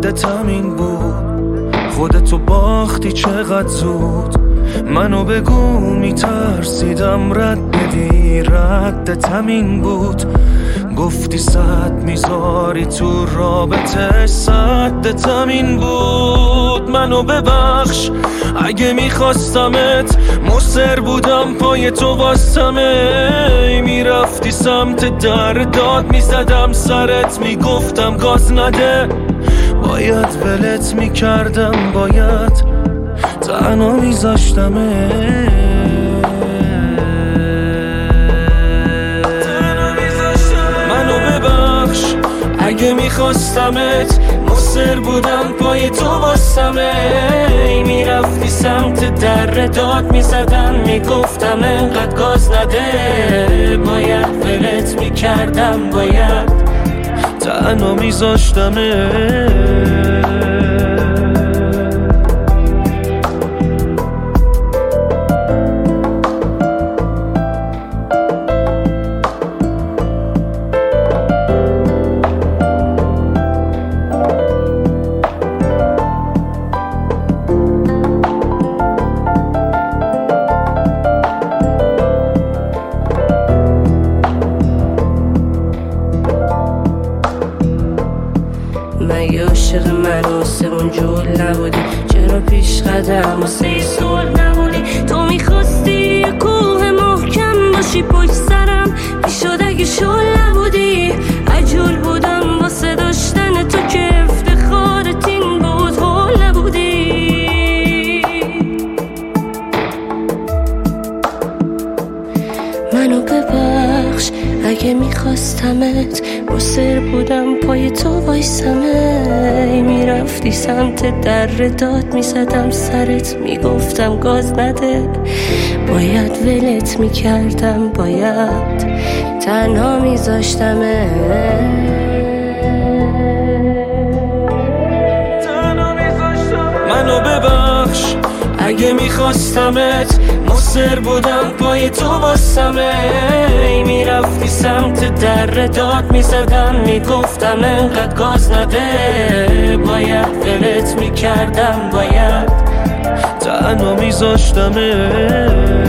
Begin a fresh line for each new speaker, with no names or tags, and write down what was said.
ردت همین بود، خودتو باختی چقدر زود. منو بگو میترسیدم رد بدی، ردت همین بود. گفتی صد میذاری تو رابطه، صدت همین بود. منو ببخش اگه میخواستمت، مصر بودم پای تو واستمه. میرفتی سمت در داد میزدم سرت، میگفتم گاز نده. باید ولت میکردم، باید تنها میذاشتمه. منو ببخش اگه میخواستمت، مصر بودم پای تو واستمه. میرفتی سمت در داد میزدم، میگفتم انقدر گاز نده. باید ولت میکردم، باید تنها میذاشتمه.
مگه عاشق من آسمون جول نبودی؟ چرا پیش قدم واسه صلح نبودی؟ تو میخواستی یه کوه محکم باشی پشت سرم، میشد اگه شل نبودی. عجول بودم واسه داشتن تو که افتخارت این بود، هول نبودی. منو ببخش اگه میخواستمت، مصر بودم پای تو وایسمه. میرفتی سمت در داد میزدم سرت، میگفتم گاز نده. باید ولت میکردم، باید تنها میذاشتمه.
منو ببخش اگه میخواستمت، مصر بودم پای تو واستمه. میرفتی سمت در داد میزدم، میگفتم انقدر گاز نده. باید ولت میکردم، باید تنها میذاشتمه.